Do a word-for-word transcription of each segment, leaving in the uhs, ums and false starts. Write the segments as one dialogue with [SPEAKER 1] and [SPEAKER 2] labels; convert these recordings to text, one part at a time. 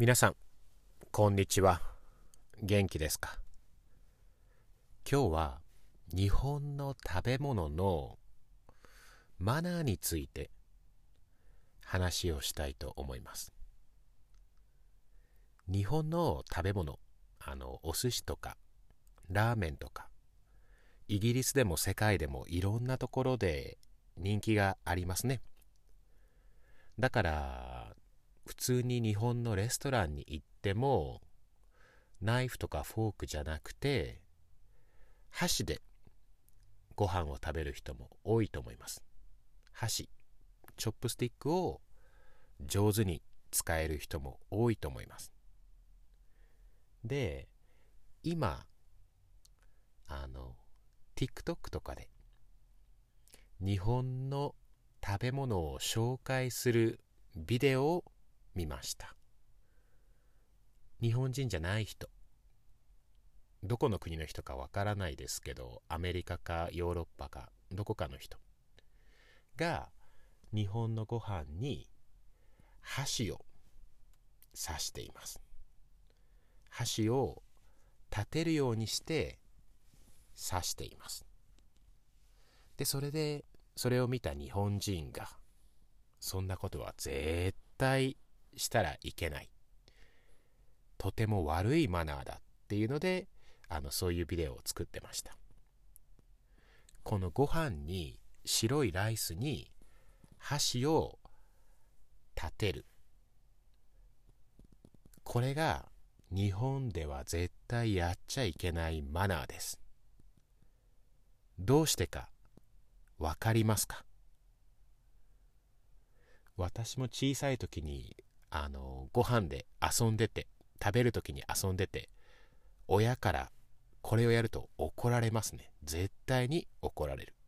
[SPEAKER 1] 皆さん、こんにちは。元気ですか？今日は日本の食べ物のマナーについて話をしたいと思います。日本の食べ物、あのお寿司とかラーメンとか、イギリスでも世界でもいろんなところで人気がありますね。だから普通に日本のレストランに行ってもナイフとかフォークじゃなくて箸でご飯を食べる人も多いと思います。箸、チョップスティックを上手に使える人も多いと思います。で、今あの TikTok とかで日本の食べ物を紹介するビデオを見ました。日本人じゃない人、どこの国の人かわからないですけど、アメリカかヨーロッパかどこかの人が日本のご飯に箸を刺しています。箸を立てるようにして刺しています。で、それでそれを見た日本人が、そんなことは絶対したらいけない、とても悪いマナーだっていうので、あのそういうビデオを作ってました。このご飯に、白いライスに箸を立てる、これが日本では絶対やっちゃいけないマナーです。どうしてかわかりますか？私も小さい時にあのご飯で遊んでて、食べる時に遊んでて、親からこれをやると怒られますね。絶対に怒られる。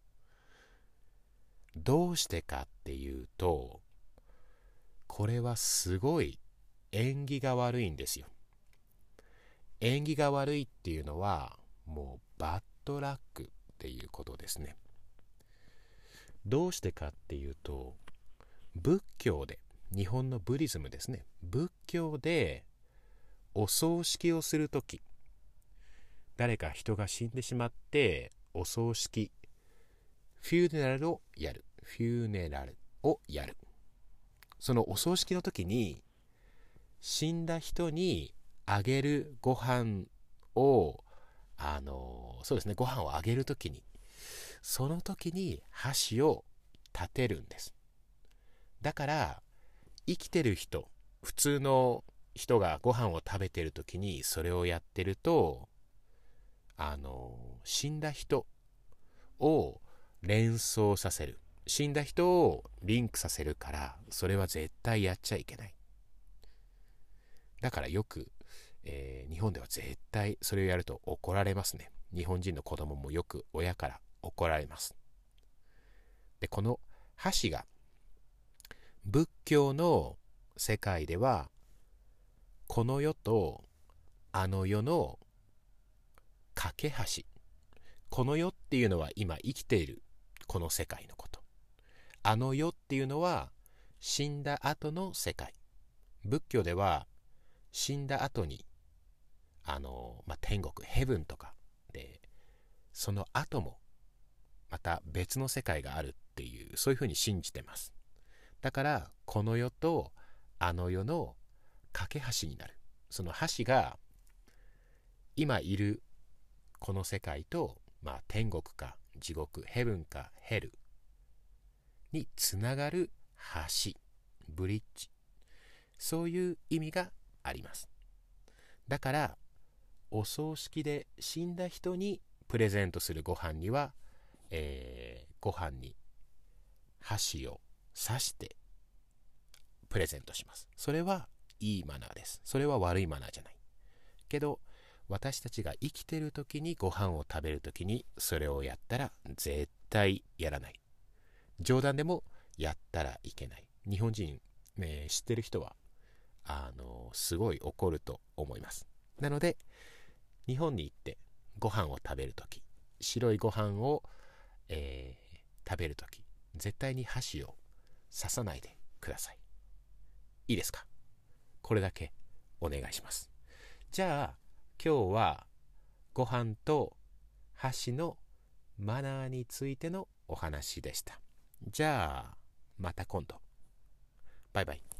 [SPEAKER 1] どうしてかっていうと、これはすごい縁起が悪いんですよ。縁起が悪いっていうのはもうバッドラックっていうことですね。どうしてかっていうと、仏教で、日本のブディズムですね、仏教でお葬式をするとき、誰か人が死んでしまってお葬式、フューネラルをやるフューネラルをやるそのお葬式の時に、死んだ人にあげるご飯を、あのそうですね、ご飯をあげる時に、その時に箸を立てるんです。だから生きてる人、普通の人がご飯を食べてる時にそれをやってると、あの死んだ人を連想させる、死んだ人をリンクさせるから、それは絶対やっちゃいけない。だからよく、えー、日本では絶対それをやると怒られますね。日本人の子供もよく親から怒られます。で、この箸が仏教の世界では、この世とあの世の架け橋。この世っていうのは今生きているこの世界のこと。あの世っていうのは死んだ後の世界。仏教では死んだ後に、あの、まあ、天国、ヘブンとかで、その後もまた別の世界があるっていう、そういうふうに信じてます。だからこの世とあの世の架け橋になる。その橋が今いるこの世界と、まあ、天国か地獄、ヘブンかヘルにつながる橋、ブリッジ、そういう意味があります。だからお葬式で死んだ人にプレゼントするご飯には、えー、ご飯に箸を刺してプレゼントします。それはいいマナーです。それは悪いマナーじゃない。けど私たちが生きてる時に、ご飯を食べる時にそれをやったら絶対やらない。冗談でもやったらいけない。日本人、ね、知ってる人はあのすごい怒ると思います。なので日本に行ってご飯を食べる時、白いご飯を、えー、食べる時、絶対に箸を刺さないでください。いいですか？ これだけお願いします。じゃあ今日はご飯と箸のマナーについてのお話でした。じゃあまた今度。バイバイ。